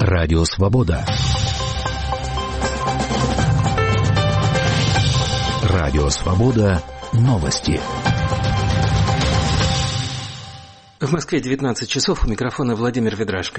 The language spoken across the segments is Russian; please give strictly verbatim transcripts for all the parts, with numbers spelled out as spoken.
Радио Свобода. Радио Свобода. Новости. В Москве девятнадцать часов, у микрофона Владимир Ведрашко.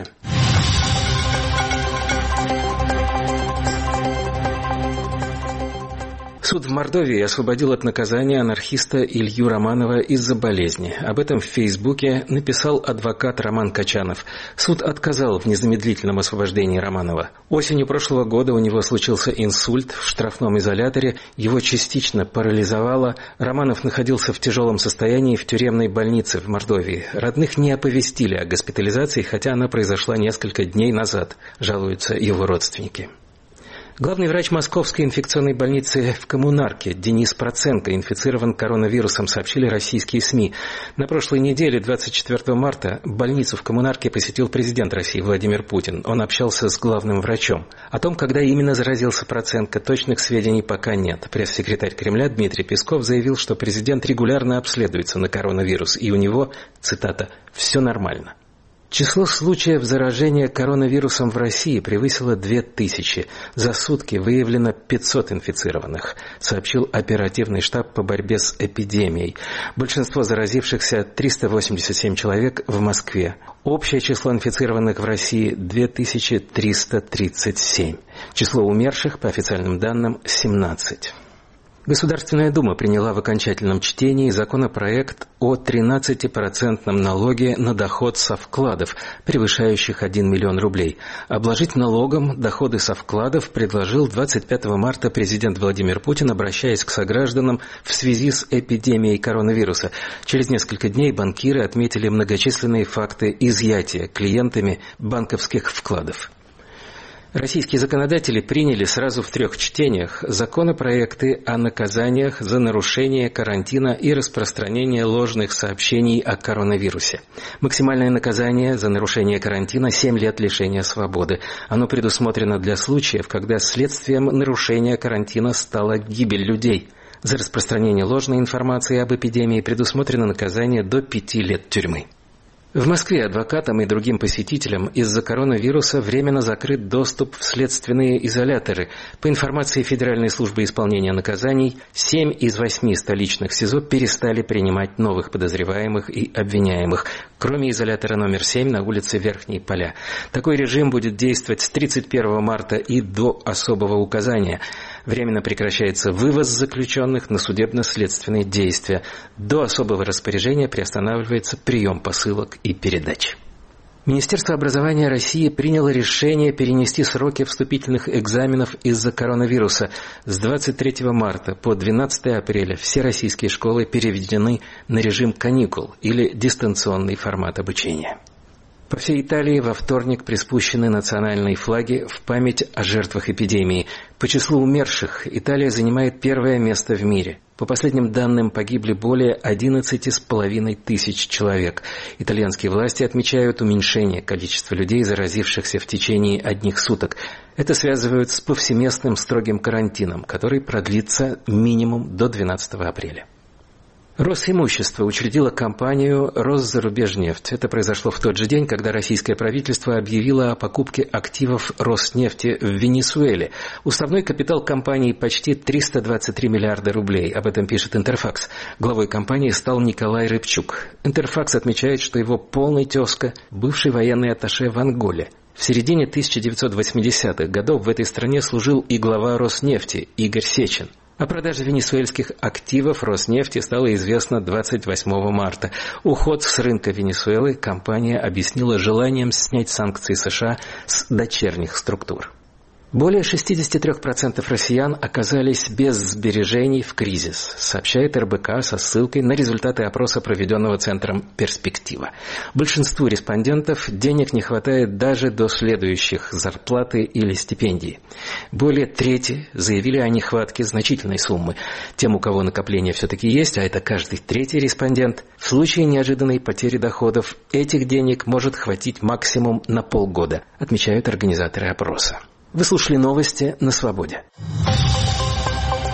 Суд в Мордовии освободил от наказания анархиста Илью Романова из-за болезни. Об этом в Фейсбуке написал адвокат Роман Качанов. Суд отказал в незамедлительном освобождении Романова. Осенью прошлого года у него случился инсульт в штрафном изоляторе, его частично парализовало. Романов находился в тяжелом состоянии в тюремной больнице в Мордовии. Родных не оповестили о госпитализации, хотя она произошла несколько дней назад, жалуются его родственники. Главный врач Московской инфекционной больницы в Коммунарке Денис Проценко инфицирован коронавирусом, сообщили российские СМИ. На прошлой неделе, двадцать четвёртого марта, больницу в Коммунарке посетил президент России Владимир Путин. Он общался с главным врачом. О том, когда именно заразился Проценко, точных сведений пока нет. Пресс-секретарь Кремля Дмитрий Песков заявил, что президент регулярно обследуется на коронавирус, и у него, цитата, «все нормально». Число случаев заражения коронавирусом в России превысило две тысячи. За сутки выявлено пятьсот инфицированных, сообщил оперативный штаб по борьбе с эпидемией. Большинство заразившихся, триста восемьдесят семь человек, в Москве. Общее число инфицированных в России – две тысячи триста тридцать семь. Число умерших, по официальным данным, семнадцать. Государственная Дума приняла в окончательном чтении законопроект о тринадцатипроцентном налоге на доход со вкладов, превышающих один миллион рублей. Обложить налогом доходы со вкладов предложил двадцать пятого марта президент Владимир Путин, обращаясь к согражданам в связи с эпидемией коронавируса. Через несколько дней банкиры отметили многочисленные факты изъятия клиентами банковских вкладов. Российские законодатели приняли сразу в трех чтениях законопроекты о наказаниях за нарушение карантина и распространение ложных сообщений о коронавирусе. Максимальное наказание за нарушение карантина – семь лет лишения свободы. Оно предусмотрено для случаев, когда следствием нарушения карантина стала гибель людей. За распространение ложной информации об эпидемии предусмотрено наказание до пяти лет тюрьмы. В Москве адвокатам и другим посетителям из-за коронавируса временно закрыт доступ в следственные изоляторы. По информации Федеральной службы исполнения наказаний, семь из восьми столичных СИЗО перестали принимать новых подозреваемых и обвиняемых, кроме изолятора номер семь на улице Верхние Поля. Такой режим будет действовать с тридцать первого марта и до особого указания. Временно прекращается вывоз заключенных на судебно-следственные действия. До особого распоряжения приостанавливается прием посылок и передач. Министерство образования России приняло решение перенести сроки вступительных экзаменов из-за коронавируса. С двадцать третьего марта по двенадцатого апреля все российские школы переведены на режим каникул или дистанционный формат обучения. По всей Италии во вторник приспущены национальные флаги в память о жертвах эпидемии. По числу умерших Италия занимает первое место в мире. По последним данным, погибли более одиннадцати с половиной тысяч человек. Итальянские власти отмечают уменьшение количества людей, заразившихся в течение одних суток. Это связывают с повсеместным строгим карантином, который продлится минимум до двенадцатого апреля. Росимущество учредило компанию «Росзарубежнефть». Это произошло в тот же день, когда российское правительство объявило о покупке активов Роснефти в Венесуэле. Уставной капитал компании почти триста двадцать три миллиарда рублей. Об этом пишет Интерфакс. Главой компании стал Николай Рыбчук. Интерфакс отмечает, что его полный тезка – бывший военный атташе в Анголе. В середине тысяча девятьсот восьмидесятых годов в этой стране служил и глава Роснефти Игорь Сечин. О продаже венесуэльских активов Роснефти стало известно двадцать восьмого марта. Уход с рынка Венесуэлы компания объяснила желанием снять санкции США с дочерних структур. Более шестьдесят три процента россиян оказались без сбережений в кризис, сообщает эр бэ ка со ссылкой на результаты опроса, проведенного Центром «Перспектива». Большинству респондентов денег не хватает даже до следующих зарплаты или стипендии. Более трети заявили о нехватке значительной суммы. Тем, у кого накопления все-таки есть, а это каждый третий респондент, в случае неожиданной потери доходов этих денег может хватить максимум на полгода, отмечают организаторы опроса. Вы слушали новости на Свободе.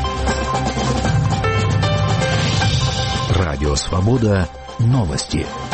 Радио Свобода. Новости.